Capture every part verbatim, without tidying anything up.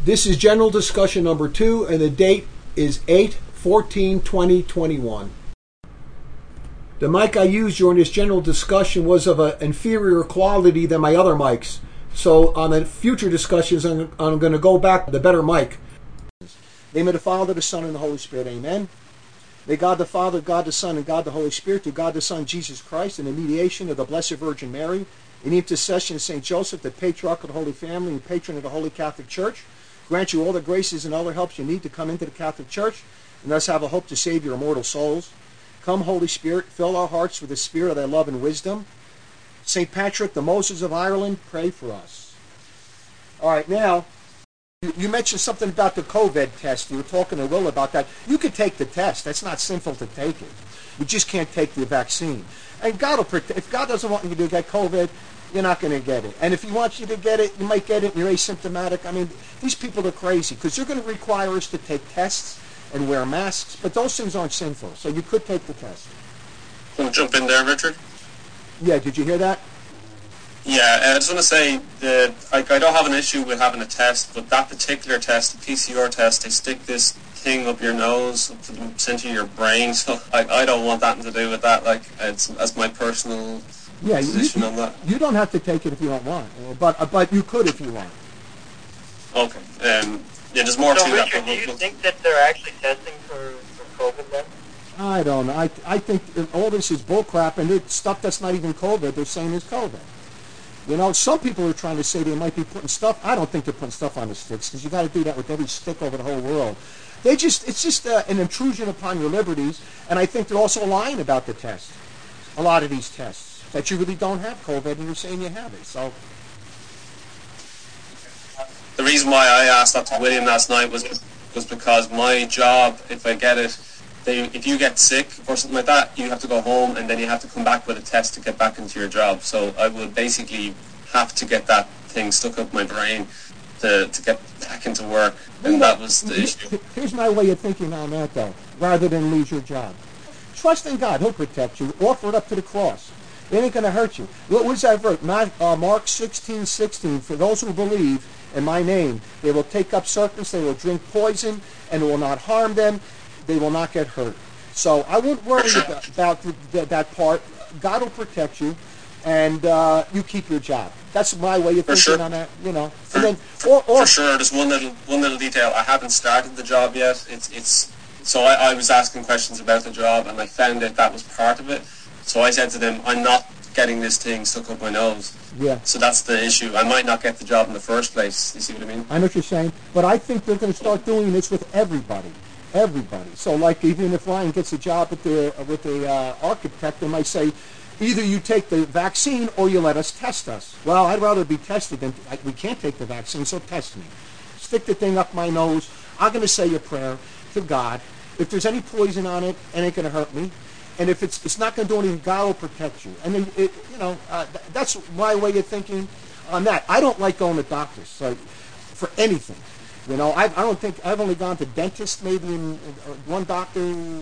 This is general discussion number two, and the date is eight fourteen twenty twenty-one. The mic I used during this general discussion was of an inferior quality than my other mics. So on the future discussions, I'm, I'm going to go back to the better mic. In the name of the Father, the Son, and the Holy Spirit. Amen. May God the Father, God the Son, and God the Holy Spirit, through God the Son, Jesus Christ, and the mediation of the Blessed Virgin Mary, in the intercession of Saint Joseph, the Patriarch of the Holy Family and patron of the Holy Catholic Church, grant you all the graces and other helps you need to come into the Catholic Church, and thus have a hope to save your immortal souls. Come, Holy Spirit, fill our hearts with the spirit of thy love and wisdom. Saint Patrick, the Moses of Ireland, pray for us. All right, now, you mentioned something about the COVID test. You were talking to Will about that. You could take the test. That's not sinful to take it. You just can't take the vaccine. And God will protect. If God doesn't want you to get COVID, you're not going to get it. And if He wants you to get it, you might get it and you're asymptomatic. I mean, these people are crazy because they're going to require us to take tests and wear masks, but those things aren't sinful. So you could take the test. Can we jump in there, Richard? Yeah, did you hear that? Yeah, I just want to say that like, I don't have an issue with having a test, but that particular test, the P C R test, they stick this thing up your nose, up to the center of your brain, so I, I don't want that to do with that. Like, it's, that's my personal yeah, position you, on that. You don't have to take it if you don't want, but uh, but you could if you want. Okay. Um, yeah, there's more so to that. Richard, do you think that they're actually testing for, for COVID then? I don't know. I, I think all this is bullcrap, and it's stuff that's not even COVID, they're saying is COVID. You know, some people are trying to say they might be putting stuff. I don't think they're putting stuff on the sticks because you got to do that with every stick over the whole world. They just, it's just uh, an intrusion upon your liberties, and I think they're also lying about the test. A lot of these tests that you really don't have COVID, and you're saying you have it. So the reason why I asked that to William last night was was because my job, if I get it, they, if you get sick or something like that, you have to go home and then you have to come back with a test to get back into your job. So I would basically have to get that thing stuck up my brain to, to get back into work, and that was the issue. Here's my way of thinking on that, though, rather than lose your job. Trust in God. He'll protect you. Offer it up to the cross. It ain't going to hurt you. What was that verse? Mark sixteen sixteen. For those who believe in my name, they will take up serpents, they will drink poison, and it will not harm them. They will not get hurt. So I wouldn't worry about, about the, the, that part. God will protect you, and uh, you keep your job. That's my way of For thinking sure. on that. You know, For, and then for, or, or, for sure. There's one little one little detail. I haven't started the job yet. It's it's. So I, I was asking questions about the job, and I found out that was part of it. So I said to them, I'm not getting this thing stuck up my nose. Yeah. So that's the issue. I might not get the job in the first place. You see what I mean? I know what you're saying, but I think they're going to start doing this with everybody. Everybody. So, like, even if Ryan gets a job with the with the uh, architect, they might say, either you take the vaccine or you let us test us. Well, I'd rather be tested than like, we can't take the vaccine, so test me. Stick the thing up my nose. I'm going to say a prayer to God. If there's any poison on it, it ain't going to hurt me. And if it's it's not going to do anything, God will protect you. And then, it, you know, uh, th- that's my way of thinking on that. I don't like going to doctors so, for anything. You know, I, I don't think I've only gone to dentists maybe in, in uh, one doctor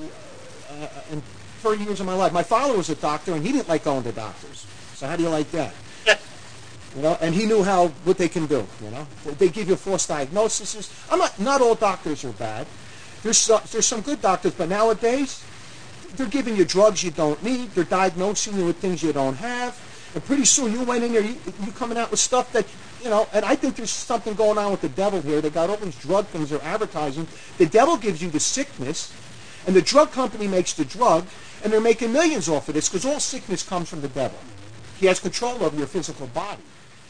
uh, in thirty years of my life. My father was a doctor, and he didn't like going to doctors. So how do you like that? You know, and he knew how what they can do. You know, they give you false diagnoses. I'm not not all doctors are bad. There's some, there's some good doctors, but nowadays they're giving you drugs you don't need. They're diagnosing you with things you don't have, and pretty soon you went in there, you, you coming out with stuff that. You know, and I think there's something going on with the devil here. They got all these drug things they're advertising. The devil gives you the sickness, and the drug company makes the drug, and they're making millions off of this because all sickness comes from the devil. He has control over your physical body.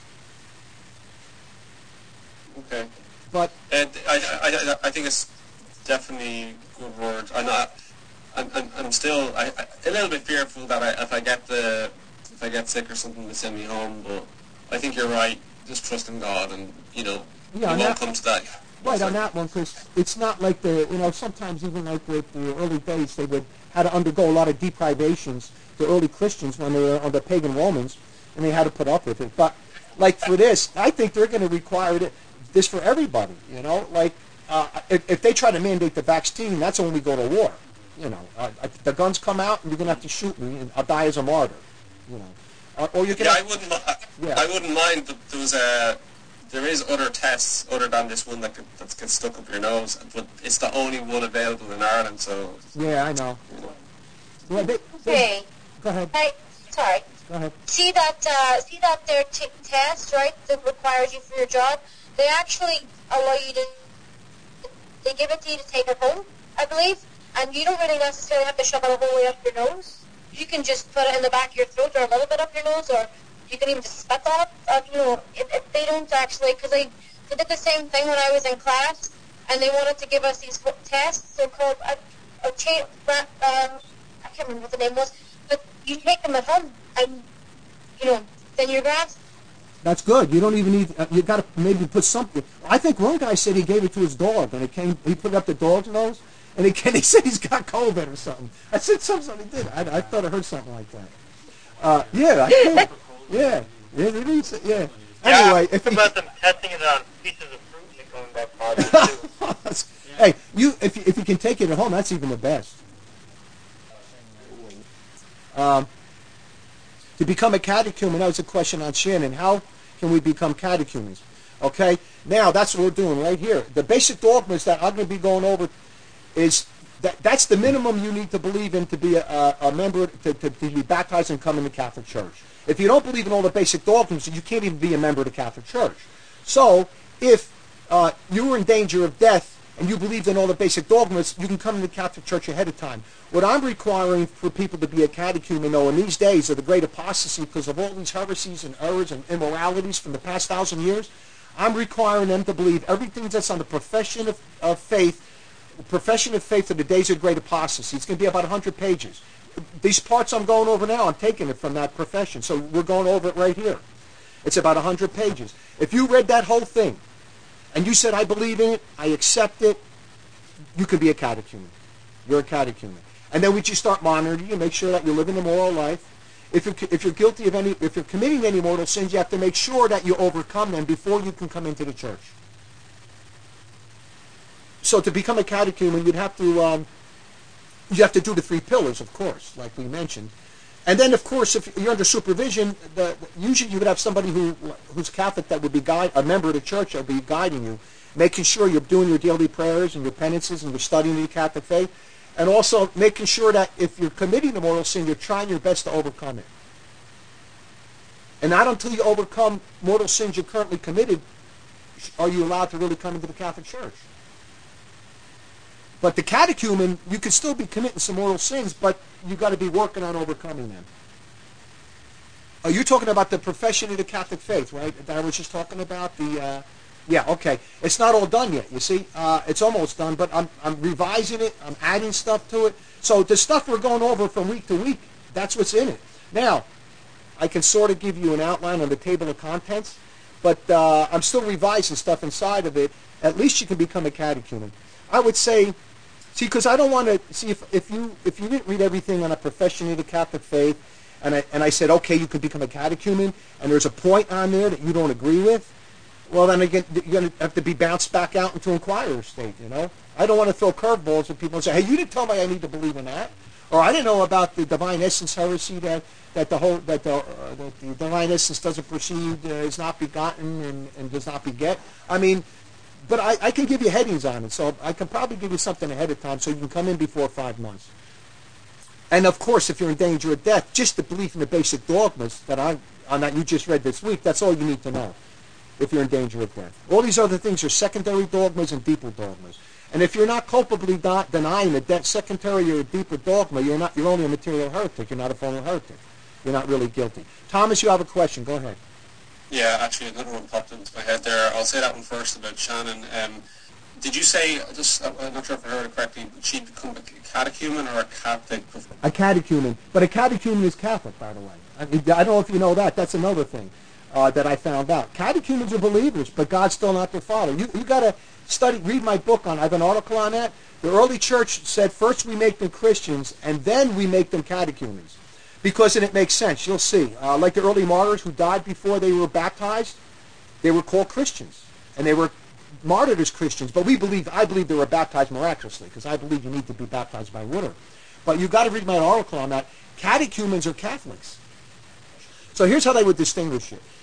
Okay. But and I, I, I think it's definitely a good word. I'm not. I'm, I'm, I'm still I, I, a little bit fearful that I, if I get the if I get sick or something, they send me home. But I think you're right. Just trust in God, and you know, yeah, it won't that, come to that. Right on that one, because it's not like the you know sometimes even like with the early days they would had to undergo a lot of deprivations. The early Christians when they were under pagan Romans, and they had to put up with it. But like for this, I think they're going to require it, this for everybody. You know, like uh, if, if they try to mandate the vaccine, that's when we go to war. You know, uh, the guns come out, and you're going to have to shoot me, and I'll die as a martyr. You know. Uh, or you can yeah, have, I wouldn't. I, yeah. I wouldn't mind. But there was a there is other tests other than this one that, could, that gets stuck up your nose, but it's the only one available in Ireland, so... Yeah, I know. You know. Well, they, they, Hey, go ahead. hey, sorry. Go ahead. See that, uh, see that their t- test, right, that requires you for your job? They actually allow you to, they give it to you to take it home, I believe, and you don't really necessarily have to shove it all the way up your nose. You can just put it in the back of your throat or a little bit up your nose, or you can even just spit on it. Uh, you know, if, if they don't actually, because they, they did the same thing when I was in class, and they wanted to give us these tests. They're called a, a chain, um, I can't remember what the name was, but you take them at home, and you know, then you're grand. That's good. You don't even need. Uh, you got to maybe put something. I think one guy said he gave it to his dog, and it came. He put it up the dog's nose, and it came, he said he's got COVID or something. I said something he did. I, I thought I heard something like that. Uh, yeah, I think. Yeah, yeah, it is, yeah. Anyway, yeah, if you, about them testing it on pieces of fruit and it coming back positive too. hey, you if you, if you can take it at home, that's even the best. Um, to become a catechumen, that was a question on Shannon. How can we become catechumens? Okay, now that's what we're doing right here. The basic dogmas that I'm going to be going over is that that's the minimum you need to believe in to be a, a, a member, to, to, to be baptized and come in the Catholic Church. If you don't believe in all the basic dogmas, you can't even be a member of the Catholic Church. So, if uh, you were in danger of death and you believed in all the basic dogmas, you can come to the Catholic Church ahead of time. What I'm requiring for people to be a catechumen, though, in these days of the great apostasy, because of all these heresies and errors and immoralities from the past thousand years, I'm requiring them to believe everything that's on the profession of, of faith, profession of faith of the days of great apostasy. It's going to be about one hundred pages. These parts I'm going over now, I'm taking it from that profession. So we're going over it right here. It's about one hundred pages. If you read that whole thing, and you said, I believe in it, I accept it, you can be a catechumen. You're a catechumen. And then we just start monitoring you, make sure that you're living a moral life. If you're, if you're guilty of any, if you're committing any mortal sins, you have to make sure that you overcome them before you can come into the church. So to become a catechumen, you'd have to, um, you have to do the three pillars, of course, like we mentioned. And then, of course, if you're under supervision, the, usually you would have somebody who who's Catholic that would be guide, a member of the church that would be guiding you, making sure you're doing your daily prayers and your penances and you're studying the Catholic faith, and also making sure that if you're committing a mortal sin, you're trying your best to overcome it. And not until you overcome mortal sins you're currently committed are you allowed to really come into the Catholic Church. But the catechumen, you can still be committing some mortal sins, but you've got to be working on overcoming them. Oh, you're talking about the profession of the Catholic faith, right? That I was just talking about? The uh, yeah, okay. It's not all done yet, you see. Uh, it's almost done, but I'm, I'm revising it. I'm adding stuff to it. So the stuff we're going over from week to week, that's what's in it. Now, I can sort of give you an outline on the table of contents, but uh, I'm still revising stuff inside of it. At least you can become a catechumen. I would say... See, because I don't want to see if, if you if you didn't read everything on a profession of the Catholic faith, and I and I said, okay, you could become a catechumen, and there's a point on there that you don't agree with, well, then again, you're going to have to be bounced back out into inquirer state. You know, I don't want to throw curveballs at people and say, hey, you didn't tell me I need to believe in that, or I didn't know about the divine essence heresy that that the whole that the, uh, that the divine essence doesn't proceed, uh, is not begotten, and, and does not beget. I mean. But I, I can give you headings on it, so I can probably give you something ahead of time so you can come in before five months. And, of course, if you're in danger of death, just the belief in the basic dogmas that I on that you just read this week, that's all you need to know if you're in danger of death. All these other things are secondary dogmas and deeper dogmas. And if you're not culpably de- denying a de- secondary or a deeper dogma, you're not. You're only a material heretic. You're not a formal heretic. You're not really guilty. Thomas, you have a question. Go ahead. Yeah, actually, another one popped into my head there. I'll say that one first about Shannon. Um, did you say, just, I'm not sure if I heard it correctly, but she'd become a catechumen or a Catholic? A catechumen. But a catechumen is Catholic, by the way. I, mean, I don't know if you know that. That's another thing uh, that I found out. Catechumens are believers, but God's still not their father. You you got to study, read my book on, I have an article on that. The early church said first we make them Christians, and then we make them catechumens. Because then it makes sense. You'll see. Uh, like the early martyrs who died before they were baptized, they were called Christians. And they were martyred as Christians. But we believe, I believe they were baptized miraculously, because I believe you need to be baptized by water. But you've got to read my article on that. Catechumens are Catholics. So here's how they would distinguish it.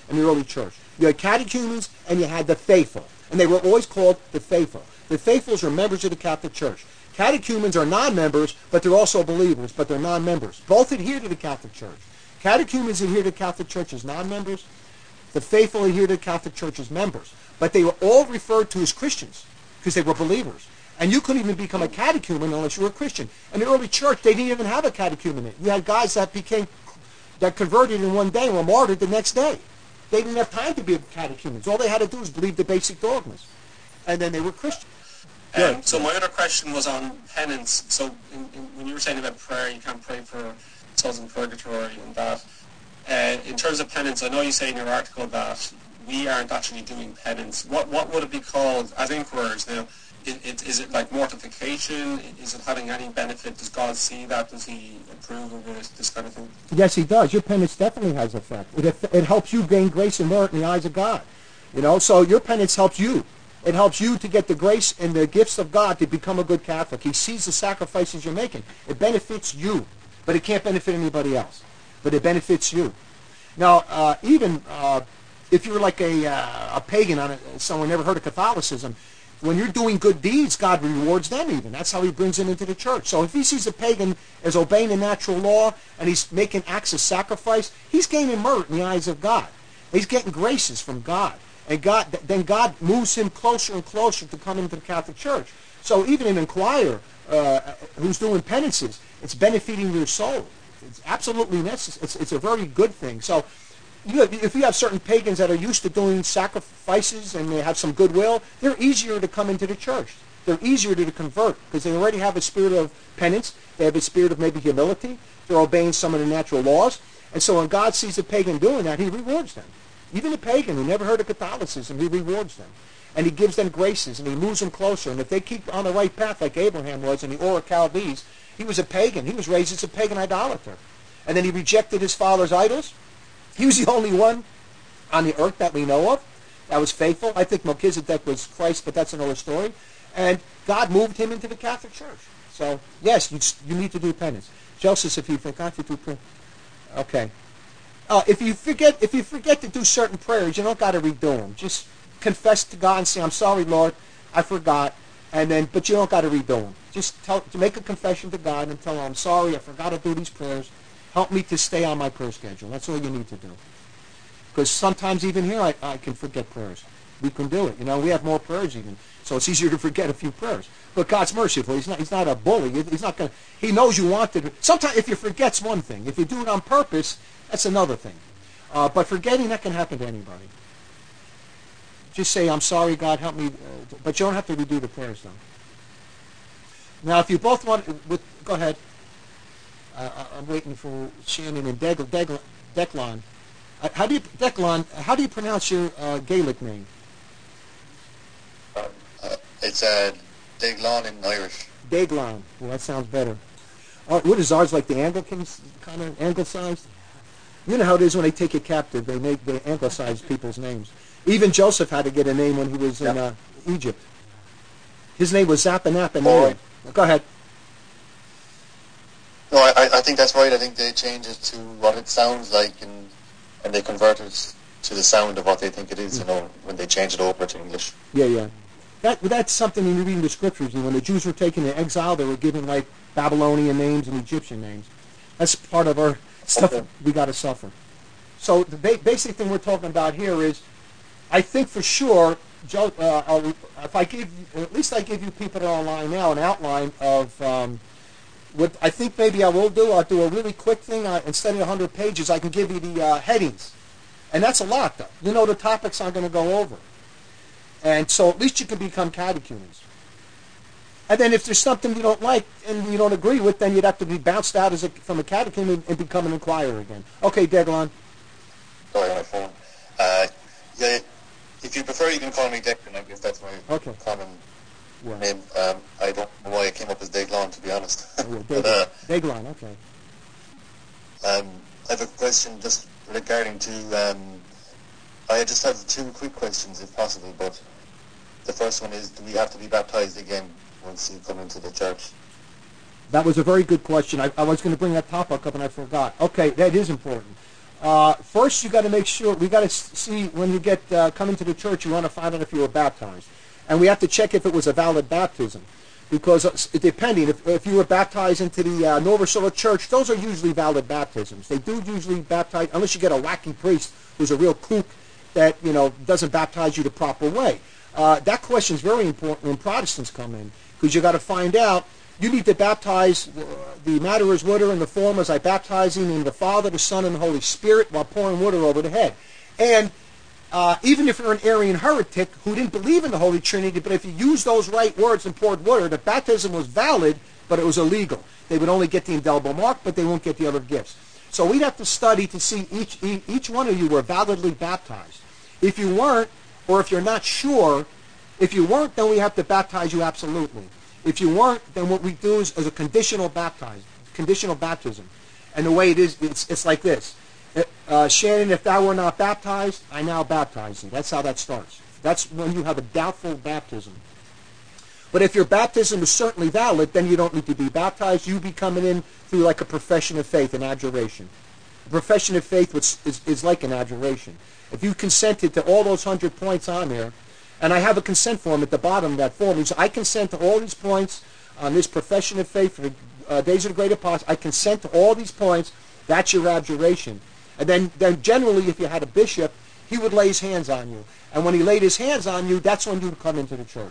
in the early church. You had catechumens and you had the faithful. And they were always called the faithful. The faithfuls are members of the Catholic Church. Catechumens are non-members, but they're also believers, but they're non-members. Both adhere to the Catholic Church. Catechumens adhere to the Catholic Church as non-members. The faithful adhere to the Catholic Church as members. But they were all referred to as Christians because they were believers. And you couldn't even become a catechumen unless you were a Christian. In the early church, they didn't even have a catechumenate. You had guys that became, that converted in one day and were martyred the next day. They didn't have time to be catechumens. All they had to do was believe the basic dogmas. And then they were Christians. Um, so my other question was on penance. So in, in, when you were saying about prayer, you can't pray for souls in purgatory and that. Uh, in terms of penance, I know you say in your article that we aren't actually doing penance. What what would it be called as inquirers now? It, it, is it like mortification? Is it having any benefit? Does God see that? Does he approve of it? This kind of thing? Yes, he does. Your penance definitely has effect. It, it helps you gain grace and merit in the eyes of God. You know, so your penance helps you. It helps you to get the grace and the gifts of God to become a good Catholic. He sees the sacrifices you're making. It benefits you, but it can't benefit anybody else. But it benefits you. Now, uh, even uh, if you're like a, uh, a pagan, on a, someone never heard of Catholicism, when you're doing good deeds, God rewards them even. That's how he brings them into the church. So if he sees a pagan as obeying the natural law and he's making acts of sacrifice, he's gaining merit in the eyes of God. He's getting graces from God. And God, then God moves him closer and closer to come into the Catholic Church. So even an inquirer uh, who's doing penances, it's benefiting your soul. It's absolutely necessary. It's, it's a very good thing. So you have, if you have certain pagans that are used to doing sacrifices and they have some goodwill, they're easier to come into the church. They're easier to convert because they already have a spirit of penance. They have a spirit of maybe humility. They're obeying some of the natural laws. And so when God sees a pagan doing that, he rewards them. Even a pagan who never heard of Catholicism, he rewards them. And he gives them graces, and he moves them closer. And if they keep on the right path, like Abraham was in the Ur of Chaldees, he was a pagan. He was raised as a pagan idolater. And then he rejected his father's idols. He was the only one on the earth that we know of that was faithful. I think Melchizedek was Christ, but that's another story. And God moved him into the Catholic Church. So, yes, you, you need to do penance. Joseph, if you forgot to do penance. Okay. Uh, if you forget, if you forget to do certain prayers, you don't got to redo them. Just confess to God and say, "I'm sorry, Lord, I forgot," and then, but you don't got to redo them. Just tell, to make a confession to God and tell him, "I'm sorry, I forgot to do these prayers. Help me to stay on my prayer schedule." That's all you need to do. Because sometimes even here, I, I can forget prayers. We can do it. You know, we have more prayers even, so it's easier to forget a few prayers. But God's merciful. He's not. He's not a bully. He's not going. He knows you want to. Sometimes, if you forget's one thing. If you do it on purpose, that's another thing. Uh, but forgetting, that can happen to anybody. Just say, "I'm sorry, God, help me." Uh, but you don't have to redo the prayers, though. Now, if you both want, with, go ahead. Uh, I'm waiting for Shannon and Deg, Deg, Declan. Uh, how do you, Declan? How do you pronounce your uh, Gaelic name? Uh, it's uh, Deglan in Irish. Deglan. Well, that sounds better. Uh, what is ours, like the Anglicans, kind of anglicized? You know how it is when they take you captive. They make they anglicize people's names. Even Joseph had to get a name when he was in uh, Egypt. His name was Zappanappanea. Oh. Go ahead. No, I, I think that's right. I think they change it to what it sounds like, and and they convert it to the sound of what they think it is. Mm-hmm. You know, when they change it over to English. Yeah, yeah. That that's something when you read the scriptures. And when the Jews were taken into exile, they were given like Babylonian names and Egyptian names. That's part of our stuff okay. we got to suffer. So the ba- basic thing we're talking about here is, I think for sure, Joe, uh, I'll, if I give, you, at least I give you people that are online now an outline of um, what I think maybe I will do. I'll do a really quick thing. I, instead of one hundred pages, I can give you the uh, headings. And that's a lot, though. You know the topics I'm going to go over. And so at least you can become catechumens. And then if there's something you don't like and you don't agree with, then you'd have to be bounced out as a, from a catechumen and become an inquirer again. Okay, Declan. Sorry, my phone. Uh, yeah, if you prefer, you can call me Declan. I guess that's my okay. common well. name. Um, I don't know why I came up as Declan, to be honest. Oh, yeah, but, uh, Declan, okay. Um, I have a question just regarding to... Um, I just have two quick questions, if possible, but the first one is, do we have to be baptized again once you come into the church? That was a very good question. I, I was going to bring that topic up and I forgot. Okay, that is important. Uh, first, you got to make sure, we got to see when you get uh, come into the church, you want to find out if you were baptized. And we have to check if it was a valid baptism. Because uh, depending, if, if you were baptized into the uh, Nova Sola Church, those are usually valid baptisms. They do usually baptize, unless you get a wacky priest who's a real kook that, you know, doesn't baptize you the proper way. Uh, that question is very important when Protestants come in, because you got to find out, you need to baptize, uh, the matter is water in the form as I baptize in the Father, the Son, and the Holy Spirit while pouring water over the head. And uh, even if you're an Arian heretic who didn't believe in the Holy Trinity, but if you used those right words and poured water, the baptism was valid, but it was illegal. They would only get the indelible mark, but they won't get the other gifts. So we'd have to study to see each, each one of you were validly baptized. If you weren't, or if you're not sure, if you weren't, then we have to baptize you absolutely. If you weren't, then what we do is, is a conditional baptize, conditional baptism. And the way it is, it's, it's like this. Uh, Shannon, if thou were not baptized, I now baptize thee. That's how that starts. That's when you have a doubtful baptism. But if your baptism is certainly valid, then you don't need to be baptized. You be coming in through like a profession of faith, an adjuration. A profession of faith which is, is like an adjuration. If you consented to all those hundred points on there, and I have a consent form at the bottom of that form. So I consent to all these points on this profession of faith for the uh, days of the great apostle. I consent to all these points. That's your abjuration. And then, then generally, if you had a bishop, he would lay his hands on you. And when he laid his hands on you, that's when you would come into the church.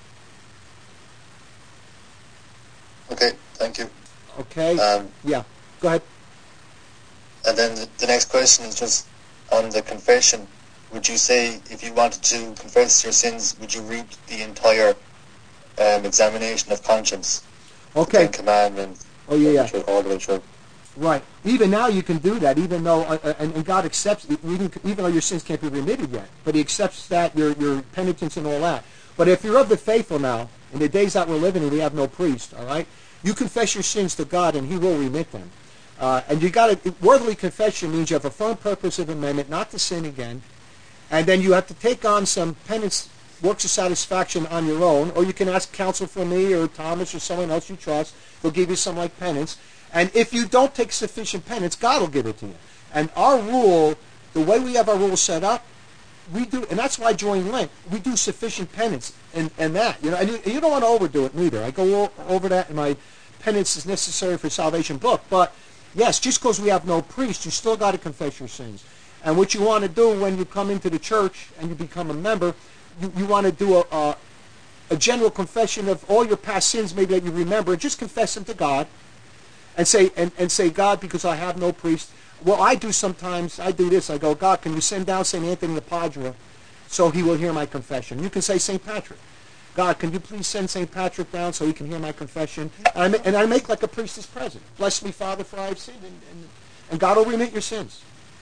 Okay, thank you. Okay? Um, yeah, go ahead. And then the, the next question is just on the confession. Would you say, if you wanted to confess your sins, would you read the entire um, examination of conscience? Okay. The Ten Commandments. Oh, yeah, yeah. Through, all the way through. Right. Even now you can do that, even though, uh, and, and God accepts, even, even though your sins can't be remitted yet, but he accepts that, your, your penitence and all that. But if you're of the faithful now, in the days that we're living in, we have no priest, all right? You confess your sins to God, and he will remit them. Uh, and you got to, worthily confession means you have a firm purpose of amendment, not to sin again. And then you have to take on some penance, works of satisfaction on your own, or you can ask counsel from me or Thomas or someone else you trust. They'll give you some like penance. And if you don't take sufficient penance, God will give it to you. And our rule, the way we have our rules set up, we do, and that's why during Lent, we do sufficient penance and, and that. You know, and you, you don't want to overdo it neither. I go over that in my penance is necessary for salvation book. But yes, just because we have no priest, you still got to confess your sins. And what you want to do when you come into the church and you become a member, you, you want to do a, a, a general confession of all your past sins, maybe that you remember, and just confess them to God, and say, and, and say, God, because I have no priest. Well, I do sometimes, I do this, I go, God, can you send down Saint Anthony of Padua so he will hear my confession? You can say Saint Patrick. God, can you please send Saint Patrick down so he can hear my confession? And I, ma- and I make like a priest is present. Bless me, Father, for I have sinned, and, and, and God will remit your sins.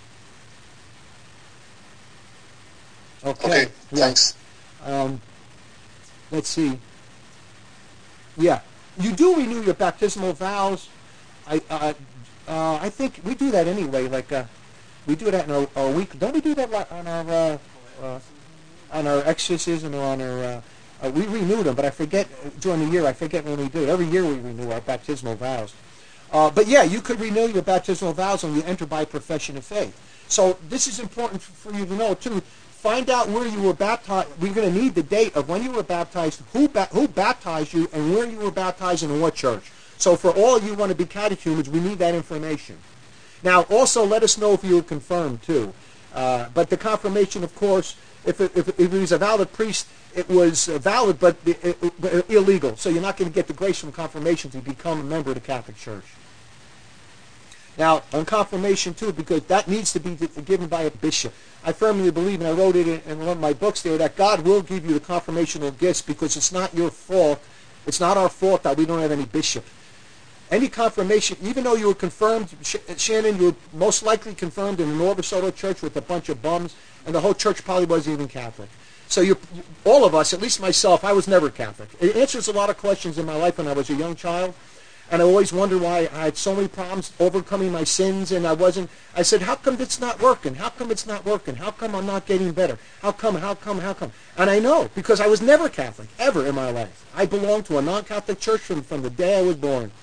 Okay. Okay, yeah. thanks. Um, let's see. Yeah. You do renew your baptismal vows. I uh, uh, I think we do that anyway. Like uh, we do that in our, our week. Don't we do that on our uh, uh, on our exorcism or on our? Uh, uh, we renew them, but I forget during the year. I forget when we do it. Every year we renew our baptismal vows. Uh, but yeah, you could renew your baptismal vows when you enter by profession of faith. So this is important for you to know too. Find out where you were baptized. We're going to need the date of when you were baptized, who ba- who baptized you, and where you were baptized and in what church. So for all of you who want to be catechumens, we need that information. Now, also let us know if you were confirmed too. Uh, but the confirmation, of course, if it, if, it, if it was a valid priest, it was uh, valid but it, it, it, illegal. So you're not going to get the grace from confirmation to become a member of the Catholic Church. Now, on confirmation, too, because that needs to be given by a bishop. I firmly believe, and I wrote it in one of my books there, that God will give you the confirmational gifts because it's not your fault. It's not our fault that we don't have any bishop. Any confirmation, even though you were confirmed, Shannon, you were most likely confirmed in the Nova Sola Church with a bunch of bums, and the whole church probably wasn't even Catholic. So you, all of us, at least myself, I was never Catholic. It answers a lot of questions in my life when I was a young child. And I always wondered why I had so many problems overcoming my sins, and I wasn't, I said, how come it's not working? How come it's not working? How come I'm not getting better? How come, how come, how come? And I know, because I was never Catholic, ever in my life. I belonged to a non-Catholic church from, from the day I was born.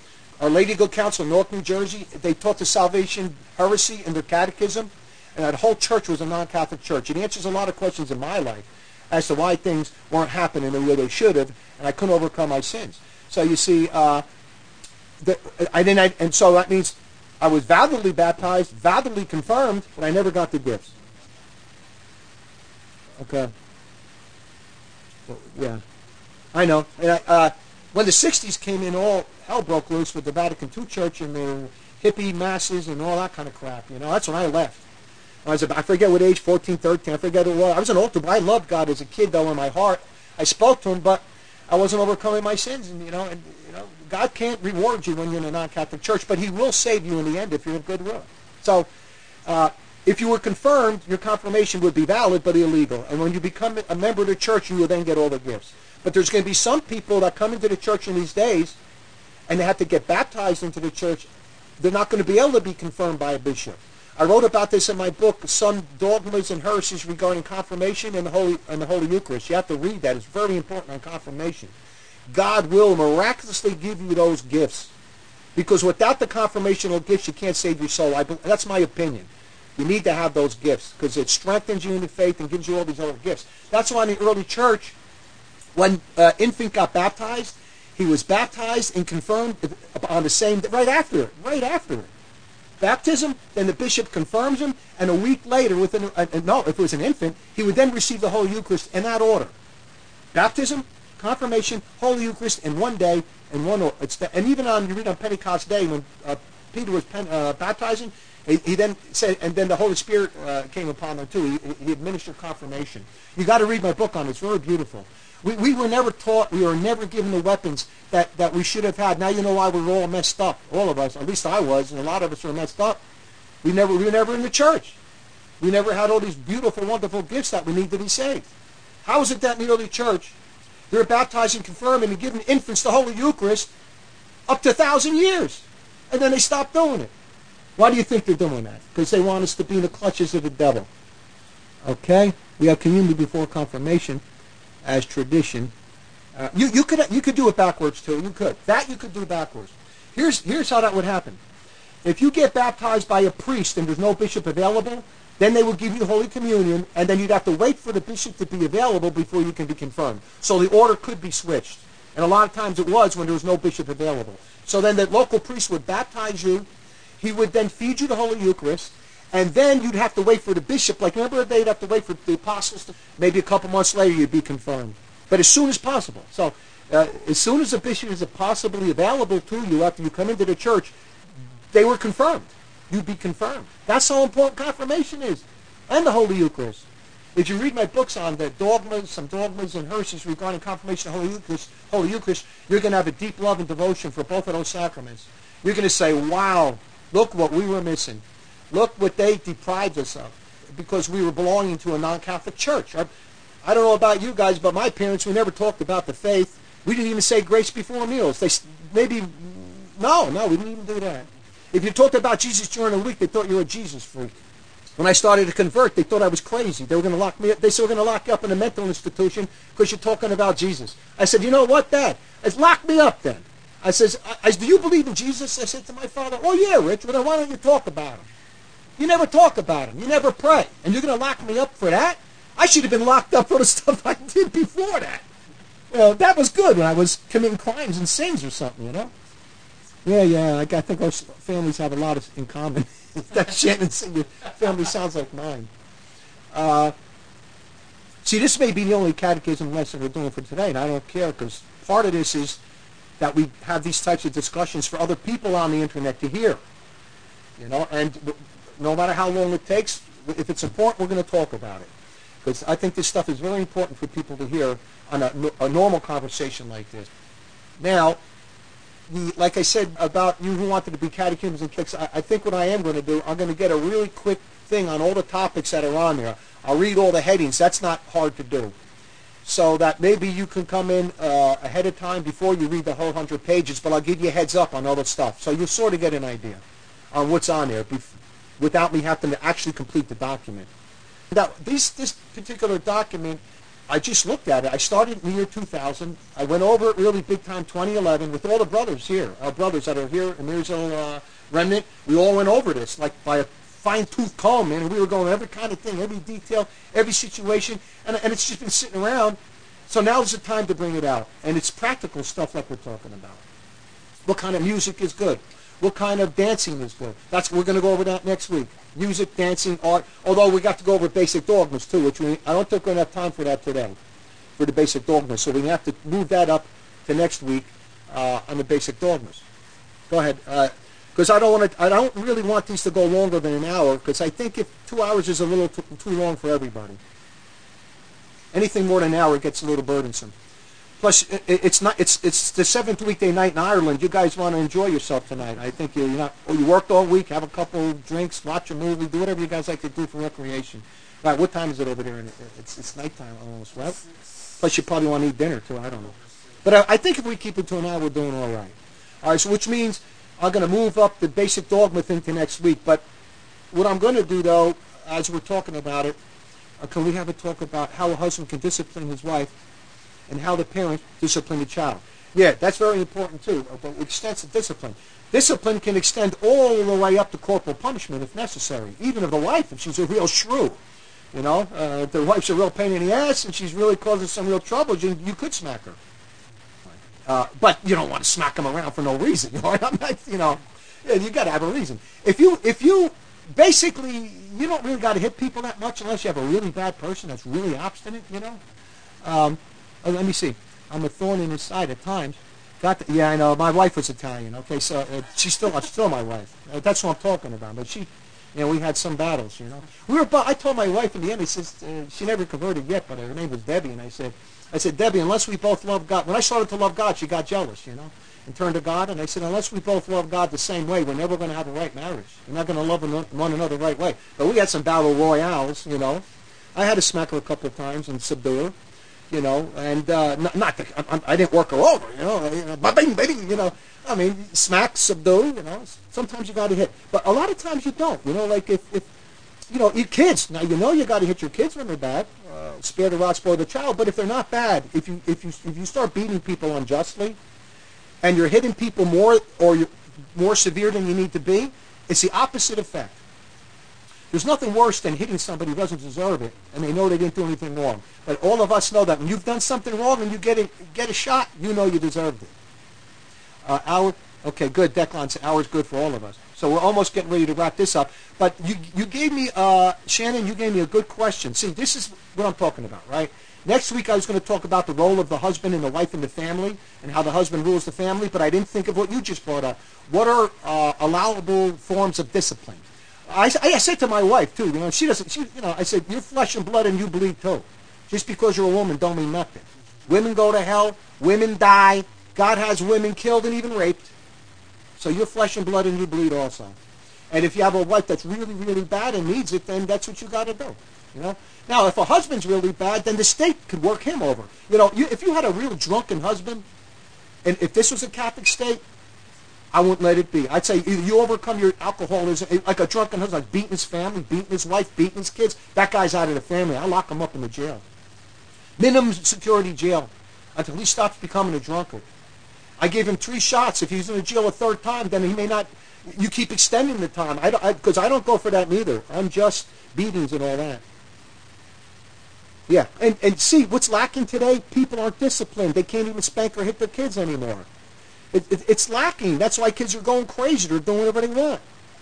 Our Lady of Good Counsel in Newark, New Jersey, they taught the salvation heresy in their catechism, and that whole church was a non-Catholic church. It answers a lot of questions in my life as to why things weren't happening the way they should have, and I couldn't overcome my sins. So you see, uh, the, I didn't, I, and so that means I was validly baptized, validly confirmed, but I never got the gifts. Okay. Well, yeah, I know. And I, uh, when the sixties came in, all hell broke loose with the Vatican two Church and their hippie masses and all that kind of crap. You know, that's when I left. I was about, I forget what age, fourteen, thirteen, I forget what it was. I was an altar, but I loved God as a kid, though, in my heart. I spoke to him, but I wasn't overcoming my sins. And, you know, and, you know, God can't reward you when you're in a non-Catholic church, but he will save you in the end if you're of good will. So, uh, if you were confirmed, your confirmation would be valid but illegal. And when you become a member of the church, you will then get all the gifts. But there's going to be some people that come into the church in these days, and they have to get baptized into the church. They're not going to be able to be confirmed by a bishop. I wrote about this in my book, Some Dogmas and Heresies Regarding Confirmation and the Holy and the Holy Eucharist. You have to read that. It's very important on confirmation. God will miraculously give you those gifts, because without the confirmational gifts, you can't save your soul. I, that's my opinion. You need to have those gifts because it strengthens you in the faith and gives you all these other gifts. That's why in the early church, when uh, infant got baptized, he was baptized and confirmed on the same right after it, right after it. Baptism, then the bishop confirms him, and a week later, within uh, no, if it was an infant, he would then receive the Holy Eucharist in that order. Baptism, confirmation, Holy Eucharist in one day, in one order. It's the, and even on you read on Pentecost Day when uh, Peter was pen, uh, baptizing, he, he then said, and then the Holy Spirit uh, came upon them too. He, he administered confirmation. You got to read my book on it. It's very beautiful. We, we were never taught, we were never given the weapons that, that we should have had. Now you know why we're all messed up. All of us, at least I was, and a lot of us are messed up. We never, we were never in the church. We never had all these beautiful, wonderful gifts that we need to be saved. How is it that in the early church, they're baptizing, confirming, and giving infants the Holy Eucharist up to a thousand years? And then they stop doing it. Why do you think they're doing that? Because they want us to be in the clutches of the devil. Okay? We have communion before confirmation as tradition. Uh, you, you could you could do it backwards too. You could. That you could do backwards. Here's here's how that would happen. If you get baptized by a priest and there's no bishop available, then they will give you Holy Communion, and then you'd have to wait for the bishop to be available before you can be confirmed. So the order could be switched. And a lot of times it was when there was no bishop available. So then the local priest would baptize you. He would then feed you the Holy Eucharist. And then you'd have to wait for the bishop. Like, remember, they'd have to wait for the apostles to, maybe a couple months later, you'd be confirmed. But as soon as possible. So, uh, as soon as the bishop is possibly available to you after you come into the church, they were confirmed. You'd be confirmed. That's how important confirmation is. And the Holy Eucharist. If you read my books on the dogmas, some dogmas and heresies regarding confirmation of Holy Eucharist, Holy Eucharist, you're going to have a deep love and devotion for both of those sacraments. You're going to say, wow, look what we were missing. Look what they deprived us of because we were belonging to a non-Catholic church. I, I don't know about you guys, but my parents, we never talked about the faith. We didn't even say grace before meals. They maybe, no, no, we didn't even do that. If you talked about Jesus during the week, they thought you were a Jesus freak. When I started to convert, they thought I was crazy. They were going to lock me up. They said, we're going to lock you up in a mental institution because you're talking about Jesus. I said, you know what, Dad? I said, lock me up then. I says, I, I, do you believe in Jesus? I said to my father, oh yeah, Rich, well then why don't you talk about him? You never talk about him. You never pray. And you're going to lock me up for that? I should have been locked up for the stuff I did before that. You know, that was good when I was committing crimes and sins or something, you know? Yeah, yeah, I, I think our families have a lot of, in common. That Shannon said your family sounds like mine. Uh, see, this may be the only catechism lesson we're doing for today, and I don't care, because part of this is that we have these types of discussions for other people on the internet to hear. You know, and no matter how long it takes, if it's important, we're going to talk about it. Because I think this stuff is very important for people to hear on a, a normal conversation like this. Now, the, like I said about you who wanted to be catechisms and clicks, I, I think what I am going to do, I'm going to get a really quick thing on all the topics that are on there. I'll read all the headings. That's not hard to do. So that maybe you can come in uh, ahead of time before you read the whole hundred pages, but I'll give you a heads up on all the stuff. So you'll sort of get an idea on what's on there bef- without me having to actually complete the document. Now, this, this particular document I just looked at it. I started in the year two thousand. I went over it really big time, twenty eleven, with all the brothers here, our brothers that are here in Mirzo uh, Remnant. We all went over this like by a fine-tooth comb, man, and we were going every kind of thing, every detail, every situation, and, and it's just been sitting around. So now's the time to bring it out, and it's practical stuff like we're talking about. What kind of music is good? What kind of dancing is good? That's we're going to go over that next week. Music, dancing, art. Although we got to go over basic dogmas too, which we I don't think we're going to have time for that today, for the basic dogmas. So we have to move that up to next week uh, on the basic dogmas. Go ahead, because uh, I don't want to. I don't really want these to go longer than an hour, because I think if two hours is a little t- too long for everybody. Anything more than an hour gets a little burdensome. Plus, it's not. It's it's the seventh weekday night in Ireland. You guys want to enjoy yourself tonight. I think you're not. Oh, you worked all week. Have a couple drinks, watch a movie, do whatever you guys like to do for recreation. Right? What time is it over there? It's it's nighttime almost, right? Plus, you probably want to eat dinner too. I don't know. But I, I think if we keep it to an hour, we're doing all right. All right. So which means I'm going to move up the basic dogma thing to next week. But what I'm going to do though, as we're talking about it, uh, can we have a talk about how a husband can discipline his wife? And how the parent discipline the child. Yeah, that's very important too, but extensive discipline. Discipline can extend all the way up to corporal punishment if necessary, even of the wife if she's a real shrew. You know, uh, if the wife's a real pain in the ass and she's really causing some real trouble, you, you could smack her. Uh, but you don't want to smack them around for no reason. You know, I'm not, you know, yeah, you got to have a reason. If you, if you, basically, you don't really got to hit people that much unless you have a really bad person that's really obstinate. You know. Um, Oh, let me see. I'm a thorn in his side at times. Got the, yeah, I know. My wife was Italian. Okay, so uh, she's still she's still my wife. Uh, that's what I'm talking about. But she, you know, we had some battles. You know, we were. I told my wife in the end. I said uh, she never converted yet, but her name was Debbie, and I said, I said Debbie, unless we both love God. When I started to love God, she got jealous. You know, and turned to God. And I said, unless we both love God the same way, we're never going to have a right marriage. We're not going to love one another the right way. But we had some battle royales. You know, I had to smack her a couple of times and subdue her. You know, and uh, not, not the, I, I didn't work her over, you know, you know, bing, bing, you know, I mean, smack, subdue, you know, sometimes you got to hit, but a lot of times you don't, you know, like if, if you know, your kids, now you know you got to hit your kids when they're bad, uh, spare the rod, spoil the child, but if they're not bad, if you, if you, if you start beating people unjustly, and you're hitting people more, or you're more severe than you need to be, it's the opposite effect. There's nothing worse than hitting somebody who doesn't deserve it, and they know they didn't do anything wrong. But all of us know that when you've done something wrong and you get a, get a shot, you know you deserved it. Uh, hour, okay, good. Declan said hour's good for all of us. So we're almost getting ready to wrap this up. But you you gave me, uh, Shannon, you gave me a good question. See, this is what I'm talking about, right? Next week I was going to talk about the role of the husband and the wife in the family and how the husband rules the family, but I didn't think of what you just brought up. What are uh, allowable forms of discipline? I, I said to my wife too, you know, she doesn't, she, you know, I said, you're flesh and blood and you bleed too. Just because you're a woman don't mean nothing. Women go to hell, women die, God has women killed and even raped. So you're flesh and blood and you bleed also. And if you have a wife that's really, really bad and needs it, then that's what you got to do. You know. Now, if a husband's really bad, then the state could work him over. You know, you, if you had a real drunken husband, and if this was a Catholic state, I wouldn't let it be. I'd say either you overcome your alcoholism, like a drunken husband, like beating his family, beating his wife, beating his kids. That guy's out of the family. I lock him up in the jail. Minimum security jail until he stops becoming a drunkard. I gave him three shots. If he's in the jail a third time, then he may not. You keep extending the time. I don't, because I, I don't go for that neither. Unjust beatings and all that. Yeah, and and see what's lacking today. People aren't disciplined. They can't even spank or hit their kids anymore. It, it, it's lacking. That's why kids are going crazy. They're doing whatever they want.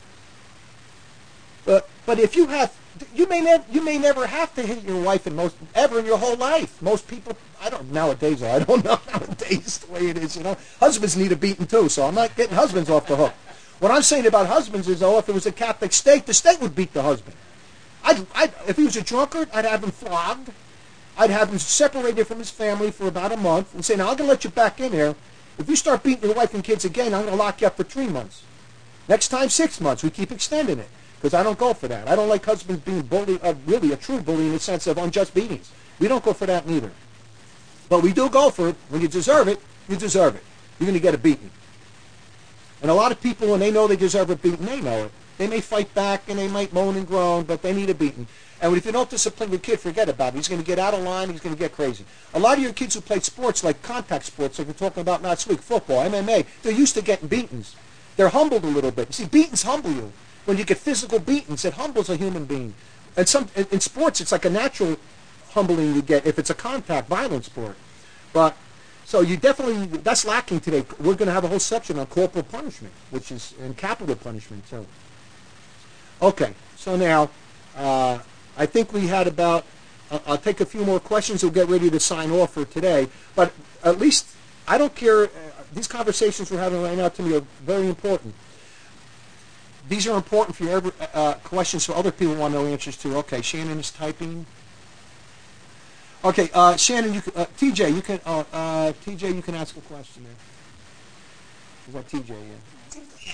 But but if you have, you may never you may never have to hit your wife in most ever in your whole life. Most people, I don't nowadays. I don't know nowadays the way it is. You know, husbands need a beating too. So I'm not getting husbands off the hook. What I'm saying about husbands is, oh, if it was a Catholic state, the state would beat the husband. I'd, I'd if he was a drunkard, I'd have him flogged. I'd have him separated from his family for about a month and say, now I'm going to let you back in here. If you start beating your wife and kids again, I'm going to lock you up for three months. Next time, six months. We keep extending it because I don't go for that. I don't like husbands being bullied, uh, really a true bully in the sense of unjust beatings. We don't go for that neither. But we do go for it. When you deserve it, you deserve it. You're going to get a beating. And a lot of people, when they know they deserve a beating, they know it. They may fight back and they might moan and groan, but they need a beating. And if you don't discipline your kid, forget about it. He's going to get out of line. He's going to get crazy. A lot of your kids who played sports, like contact sports, like we're talking about last week, football, M M A, they're used to getting beatings. They're humbled a little bit. You see, beatings humble you. When you get physical beatings, it humbles a human being. And some in, in sports, it's like a natural humbling you get if it's a contact, violent sport. But so you definitely, that's lacking today. We're going to have a whole section on corporal punishment, which is, and capital punishment too. Okay, so now, uh, I think we had about, uh, I'll take a few more questions. We'll get ready to sign off for today. But at least, I don't care, uh, these conversations we're having right now to me are very important. These are important for your uh, questions so other people want to know answers to. Okay, Shannon is typing. Okay, uh, Shannon, you can, uh, T J, you can, uh, uh, T J, you can ask a question there. Is that T J? Yeah.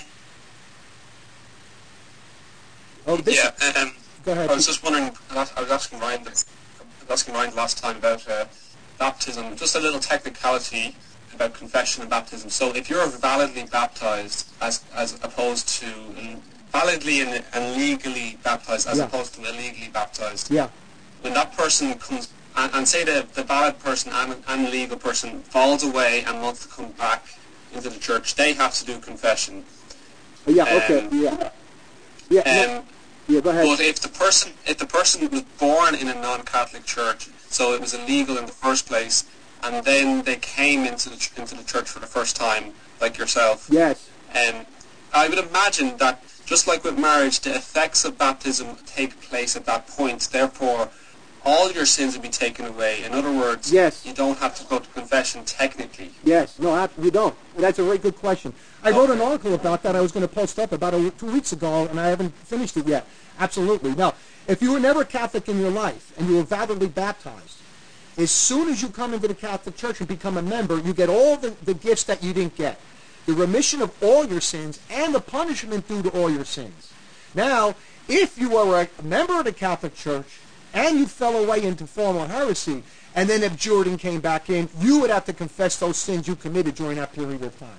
Oh, this yeah. Um, go ahead. I was just wondering. I was asking Ryan. I was asking Ryan last time about uh, baptism. Just a little technicality about confession and baptism. So, if you're validly baptized, as as opposed to um, validly and, and legally baptized, as Yeah. opposed to illegally baptized, Yeah. when that person comes and, and say the the valid person and and legal person falls away and wants to come back into the church, they have to do confession. Yeah. Okay. Um, Yeah. Yeah. no, Um, yeah. Go ahead. But if the person if the person was born in a non-Catholic church, so it was illegal in the first place, and then they came into the ch- into the church for the first time, like yourself, Yes. um, I would imagine that just like with marriage, the effects of baptism take place at that point. Therefore, all your sins will be taken away. In other words, Yes. you don't have to go to confession technically. Yes. No, I- you don't. That's a very good question. I wrote an Okay. article about that I was going to post up about a, two weeks ago, and I haven't finished it yet. Absolutely. Now, if you were never Catholic in your life and you were validly baptized, as soon as you come into the Catholic Church and become a member, you get all the, the gifts that you didn't get. The remission of all your sins and the punishment due to all your sins. Now, if you were a member of the Catholic Church and you fell away into formal heresy and then abjured and came back in, you would have to confess those sins you committed during that period of time.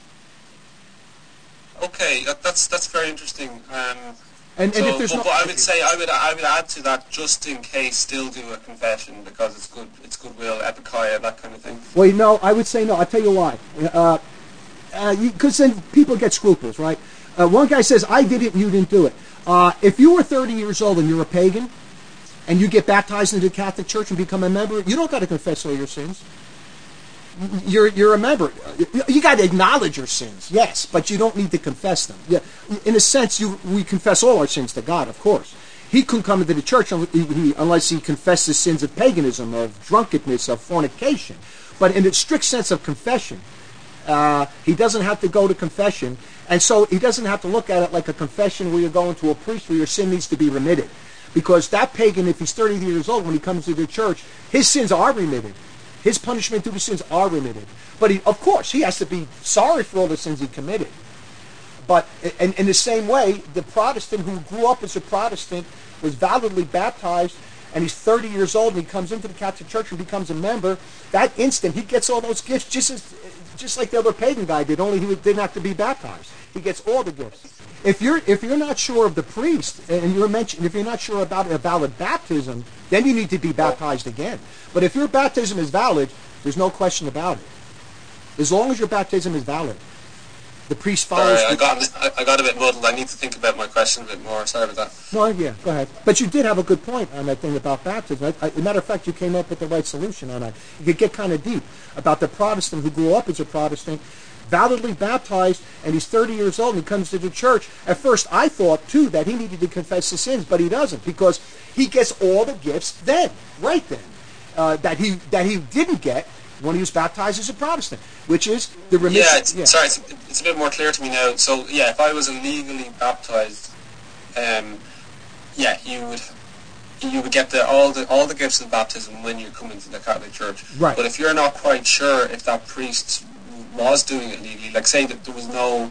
Okay, that, that's that's very interesting. Um, And, and so, if there's but, no, but I would say I would I would add to that just in case still do a confession because it's good it's goodwill, epikeia, that kind of thing. well, you know, I would say no. I'll tell you why. Uh, because then people get scruples, right? Uh, one guy says, I did it and you didn't do it. Uh, if you were thirty years old and you're a pagan and you get baptized into the Catholic Church and become a member, you don't got to confess all your sins. You're you're a member. You got to acknowledge your sins, yes, but you don't need to confess them. Yeah, in a sense, you we confess all our sins to God, of course. He couldn't come into the church unless he confessed his sins of paganism, of drunkenness, of fornication. But in the strict sense of confession, uh, he doesn't have to go to confession, and so he doesn't have to look at it like a confession where you're going to a priest where your sin needs to be remitted. Because that pagan, if he's thirty years old, when he comes to the church, his sins are remitted. His punishment due to sins are remitted. But he, of course, he has to be sorry for all the sins he committed. But in, in the same way, the Protestant who grew up as a Protestant was validly baptized, and he's thirty years old, and he comes into the Catholic Church and becomes a member, that instant, he gets all those gifts just as, just like the other pagan guy did, only he didn't have to be baptized. He gets all the gifts. If you're if you're not sure of the priest, and you're mentioned, if you're not sure about a valid baptism, then you need to be baptized again. But if your baptism is valid, there's no question about it. As long as your baptism is valid, the priest follows. Sorry, I the, got I, I got a bit muddled. I need to think about my question a bit more. Sorry about that. No, yeah, go ahead. But you did have a good point on that thing about baptism. I, I, as a matter of fact, you came up with the right solution on that. You could get kind of deep about the Protestant who grew up as a Protestant, validly baptized, and he's thirty years old, and he comes to the church. At first, I thought, too, that he needed to confess his sins, but he doesn't, because he gets all the gifts then, right then, uh, that he that he didn't get when he was baptized as a Protestant, which is the remission. Yeah, it's, sorry, it's, it's a bit more clear to me now. So, yeah, if I was illegally baptized, um, yeah, you would you would get the all the all the gifts of baptism when you come into the Catholic Church. Right. But if you're not quite sure if that priest was doing it legally, like say that there was no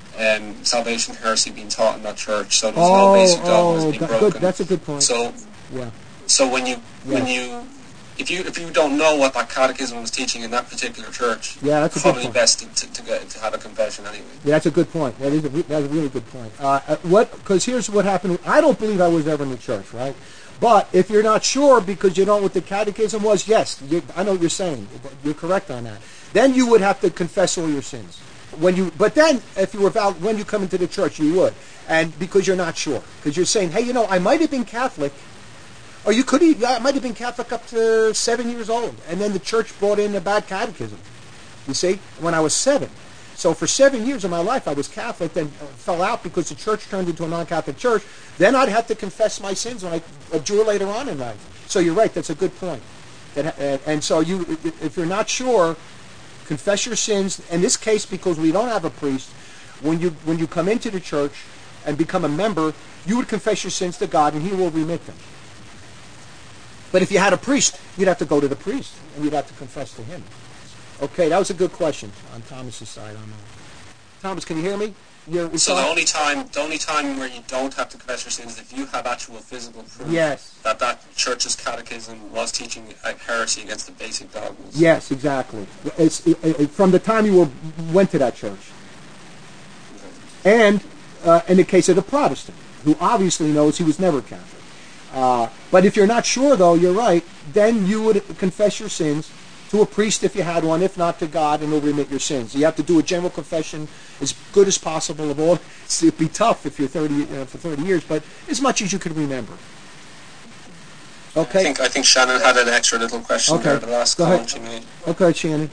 um, salvation heresy being taught in that church, so there was oh, no basic dogmas oh, being that, broken. good. That's a good point. So, yeah. so when you Yeah. when you if you if you don't know what that catechism was teaching in that particular church, Yeah, that's a good probably point. best to, to, to get to have a confession anyway. Yeah, that's a good point. That is a, re- that's a really good point. Uh, uh, what? Because here's what happened. I don't believe I was ever in the church, right? But if you're not sure because you don't know what the catechism was, yes, you, I know what you're saying. You're correct on that. Then you would have to confess all your sins. When you, but then if you were val- when you come into the church, you would, and because you're not sure, because you're saying, hey, you know, I might have been Catholic, or you could, I might have been Catholic up to seven years old, and then the church brought in a bad catechism. You see, when I was seven. So for seven years of my life, I was Catholic, then fell out because the church turned into a non-Catholic church. Then I'd have to confess my sins when I abjure later on in life. So you're right, that's a good point. That, and, and so you, if you're not sure, confess your sins. In this case, because we don't have a priest, when you when you come into the church and become a member, you would confess your sins to God, and He will remit them. But if you had a priest, you'd have to go to the priest, and you'd have to confess to him. Okay, that was a good question on Thomas's side. I know. Thomas, can you hear me? You're, so the only time, the only time where you don't have to confess your sins is if you have actual physical proof yes. that that church's catechism was teaching a heresy against the basic dogmas. Yes, exactly. It's it, it, from the time you were went to that church, okay. And uh, in the case of the Protestant, who obviously knows he was never Catholic. Uh, but if you're not sure, though, you're right. Then you would confess your sins to a priest if you had one, if not to God, and He'll remit your sins. You have to do a general confession as good as possible of all. It'd be tough if you're thirty uh, for thirty years, but as much as you can remember. Okay. I think I think Shannon had an extra little question okay. there. The last Go comment ahead. she made. Okay, Shannon.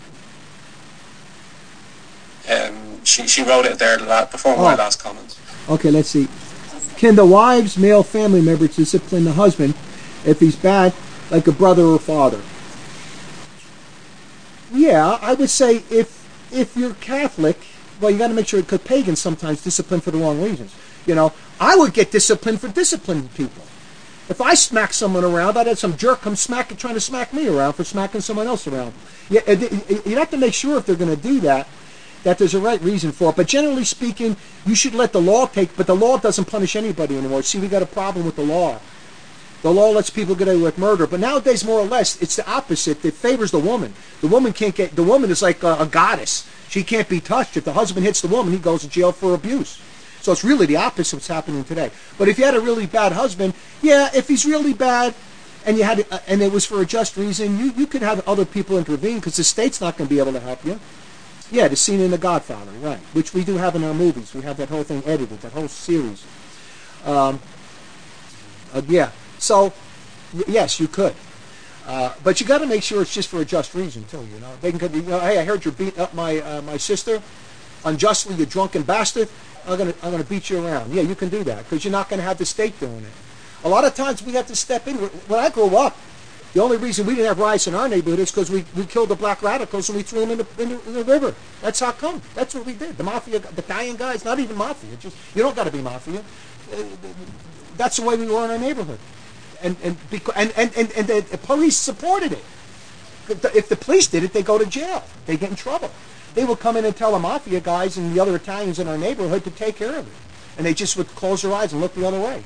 Um, she she wrote it there before oh. my last comment. Okay, let's see. Can the wife's male family member discipline the husband if he's bad, like a brother or father? Yeah, I would say if if you're Catholic, well, you got to make sure, because pagans sometimes discipline for the wrong reasons. You know, I would get disciplined for disciplining people. If I smack someone around, I'd have some jerk come smack trying to smack me around for smacking someone else around. You, you have to make sure if they're going to do that, that there's a right reason for it. But generally speaking, you should let the law take, but the law doesn't punish anybody anymore. See, we got a problem with the law. The law lets people get away with murder, but nowadays, more or less, it's the opposite. It favors the woman. The woman can't get. The woman is like a, a goddess. She can't be touched. If the husband hits the woman, he goes to jail for abuse. So it's really the opposite of what's happening today. But if you had a really bad husband, yeah, if he's really bad, and you had, uh, and it was for a just reason, you you could have other people intervene because the state's not going to be able to help you. Yeah, the scene in The Godfather, right? Which we do have in our movies. We have that whole thing edited, that whole series. Um, uh, yeah. So, y- yes, you could. Uh, but you got to make sure it's just for a just reason, too, you know. They can, you know, hey, I heard you're beating up my uh, my sister unjustly, you drunken bastard. I'm going to I'm gonna beat you around. Yeah, you can do that because you're not going to have the state doing it. A lot of times we have to step in. When I grew up, the only reason we didn't have riots in our neighborhood is because we, we killed the black radicals and we threw them in the, in the, in the river. That's how come. That's what we did. The mafia, the Italian guys, not even mafia. Just you don't got to be mafia. Uh, that's the way we were in our neighborhood. And and, because, and, and, and, and the police supported it. If the, if the police did it, they go to jail. They get in trouble. They would come in and tell the mafia guys and the other Italians in our neighborhood to take care of it. And they just would close their eyes and look the other way.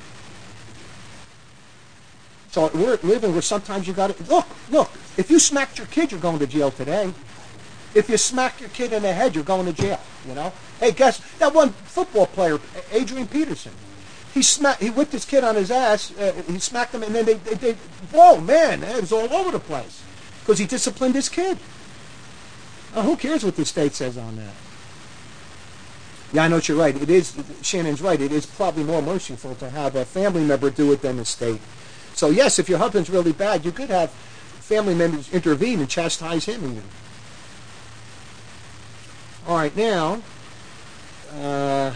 So we're living where sometimes you got to, look, look, if you smacked your kid, you're going to jail today. If you smack your kid in the head, you're going to jail, you know. Hey, guess, that one football player, Adrian Peterson, he smacked, he whipped his kid on his ass, uh, he smacked him, and then they, they, they, whoa, man, it was all over the place. Because he disciplined his kid. Now, who cares what the state says on that? Yeah, I know what you're right. It is, Shannon's right, it is probably more merciful to have a family member do it than the state. So yes, if your husband's really bad, you could have family members intervene and chastise him even. All right, now, uh,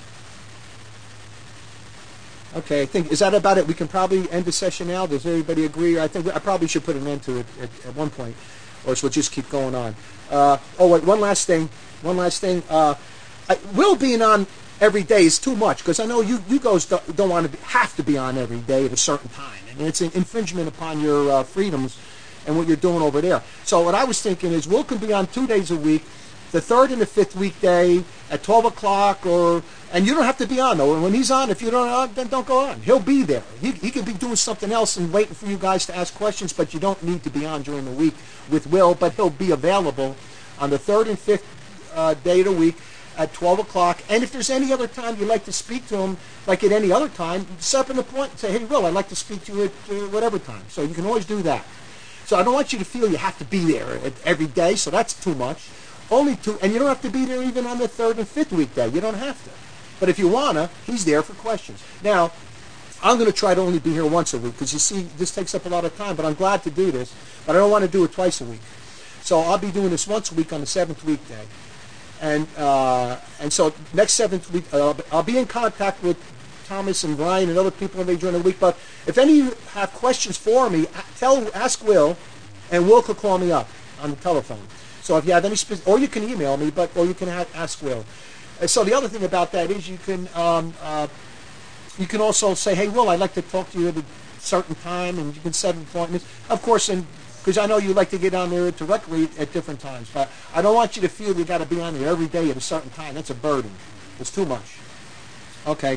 okay, I think, is that about it? We can probably end the session now. Does everybody agree? I think we, I probably should put an end to it at, at one point, or else we'll just keep going on. Uh, oh, wait, one last thing. One last thing. Uh, I, Will being on every day is too much, because I know you, you guys don't, don't want to be, have to be on every day at a certain time. And it's an infringement upon your uh, freedoms and what you're doing over there. So what I was thinking is Will can be on two days a week, the third and the fifth weekday at twelve o'clock, or and you don't have to be on, though. And when he's on, if you don't on, then don't go on. He'll be there. He, he could be doing something else and waiting for you guys to ask questions, but you don't need to be on during the week with Will, but he'll be available on the third and fifth uh, day of the week. at twelve o'clock. And if there's any other time you'd like to speak to him, like at any other time, set up an appointment and say, hey, Will, I'd like to speak to you at uh, whatever time. So you can always do that. So I don't want you to feel you have to be there every day, so that's too much. Only two, and you don't have to be there even on the third and fifth weekday. You don't have to. But if you want to, he's there for questions. Now, I'm going to try to only be here once a week because, you see, this takes up a lot of time, but I'm glad to do this. But I don't want to do it twice a week. So I'll be doing this once a week on the seventh weekday. And uh, and so next seventh week, uh, I'll be in contact with Thomas and Brian and other people when they during the week. But if any of you have questions for me, tell ask Will, and Will could call me up on the telephone. So if you have any specific, or you can email me, but or you can ha- ask Will. And so the other thing about that is you can um, uh, you can also say, hey, Will, I'd like to talk to you at a certain time, and you can set appointments. Of course, and because I know you like to get on there directly at different times, but I don't want you to feel you got to be on there every day at a certain time. That's a burden. It's too much. Okay.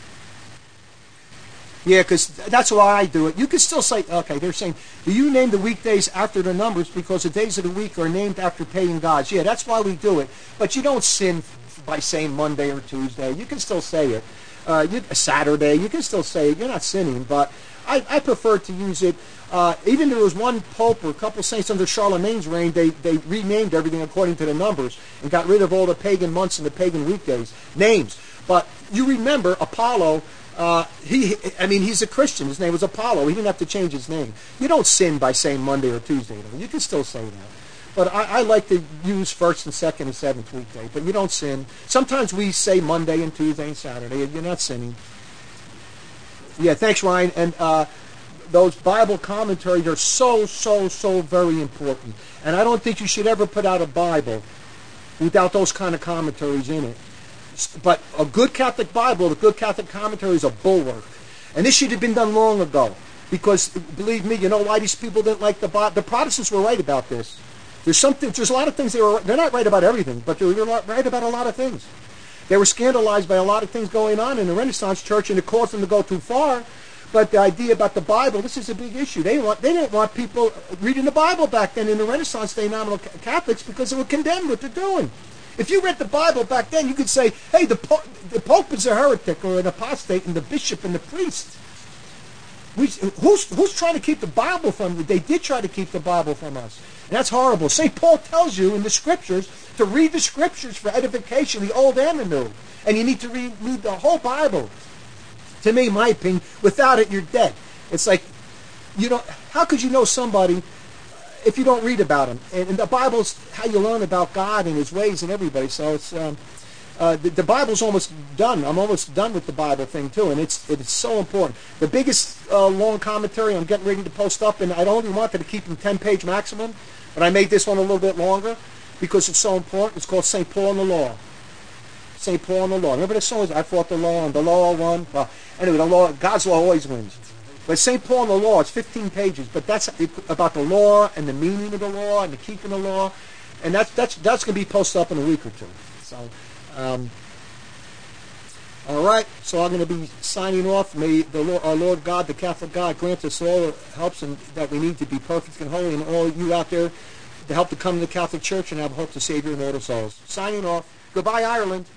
Yeah, because that's why I do it. You can still say, okay, they're saying, do you name the weekdays after the numbers because the days of the week are named after pagan gods? Yeah, that's why we do it. But you don't sin by saying Monday or Tuesday. You can still say it. Uh, you, Saturday, you can still say it. You're not sinning, but I, I prefer to use it. Uh, even there was one pope or a couple saints under Charlemagne's reign, they, they renamed everything according to the numbers and got rid of all the pagan months and the pagan weekdays, names. But you remember Apollo, uh, he, I mean, he's a Christian. His name was Apollo. He didn't have to change his name. You don't sin by saying Monday or Tuesday. You can still say that. But I, I like to use first and second and seventh weekday. But you don't sin. Sometimes we say Monday and Tuesday and Saturday. You're not sinning. Yeah, thanks, Ryan. And uh, those Bible commentaries are so, so, so very important. And I don't think you should ever put out a Bible without those kind of commentaries in it. But a good Catholic Bible, a good Catholic commentary is a bulwark. And this should have been done long ago. Because, believe me, you know why these people didn't like the Bible? The Protestants were right about this. There's something. There's a lot of things they were. They're not right about everything, but they're right about a lot of things. They were scandalized by a lot of things going on in the Renaissance Church, and it caused them to go too far. But the idea about the Bible, this is a big issue. They want. They didn't want people reading the Bible back then in the Renaissance day, nominal Catholics, because they were condemned what they're doing. If you read the Bible back then, you could say, "Hey, the Pope, the Pope is a heretic or an apostate, and the bishop and the priest." We, who's who's trying to keep the Bible from? They did try to keep the Bible from us. And that's horrible. Saint Paul tells you in the Scriptures to read the Scriptures for edification, the Old and the New. And you need to read, read the whole Bible. To me, my opinion, without it, you're dead. It's like, you know, how could you know somebody if you don't read about him? And, and the Bible's how you learn about God and His ways and everybody. So it's um, uh, the, the Bible's almost done. I'm almost done with the Bible thing, too. And it's it's so important. The biggest uh, long commentary I'm getting ready to post up, and I only wanted to keep them ten-page maximum, but I made this one a little bit longer because it's so important. It's called Saint Paul and the Law. Saint Paul and the Law. Remember the song? I fought the law and the law won. Well, anyway, the law, God's law always wins. But Saint Paul and the Law, it's fifteen pages, but that's about the law and the meaning of the law and the keeping the law, and that's that's that's going to be posted up in a week or two. So, um, all right. So I'm going to be signing off. May the Lord, our Lord God, the Catholic God, grant us all the helps and that we need to be perfect and holy, and all you out there to help to come to the Catholic Church and have hope to save your immortal souls. Signing off. Goodbye, Ireland.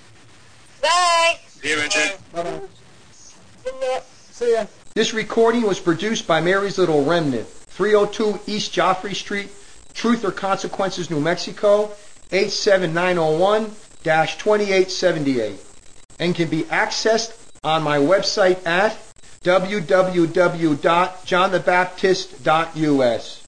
Bye. See you, Richard. Bye-bye. Yeah. See ya. This recording was produced by Mary's Little Remnant, three oh two East Joffrey Street, Truth or Consequences, New Mexico, eight seven nine oh one dash twenty-eight seventy-eight, and can be accessed on my website at w w w dot john the baptist dot u s.